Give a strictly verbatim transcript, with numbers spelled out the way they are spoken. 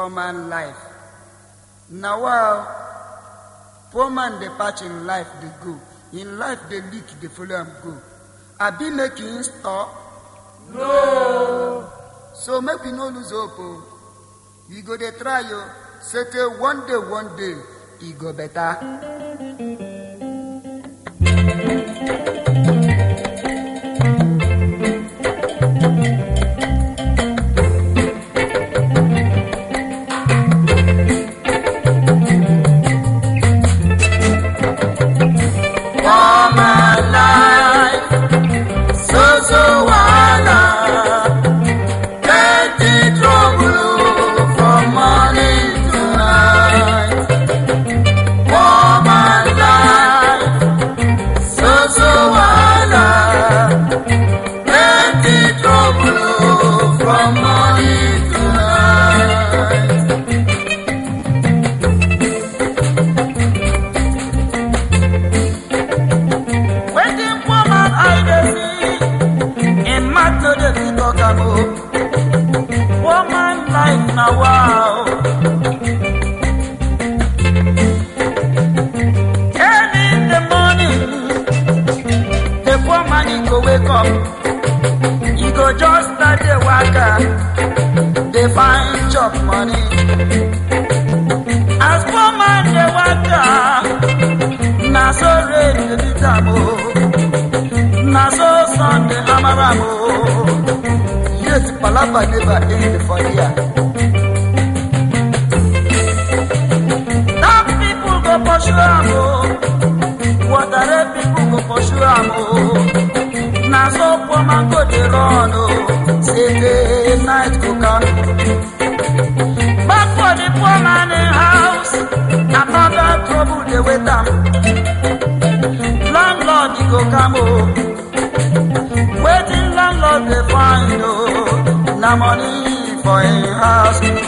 man life. Now while poor man the patch in life they go, in life they leak they follow am go. I be making stop. No. So make we no lose hope. Oh. We go dey try yo. Say one day, one day, it go better. They find job money. As poor man they waka, na so rain the bitamo, na so sun the hamaramo. Yet palapa never end for ya. That people go pursue amo, water people go pursue amo. Na so poor man go dey run oh. Say the night go come. Back for the poor man in house, another trouble they wait am. Landlord he go come oh. Waiting landlord they find oh. Na money for in house.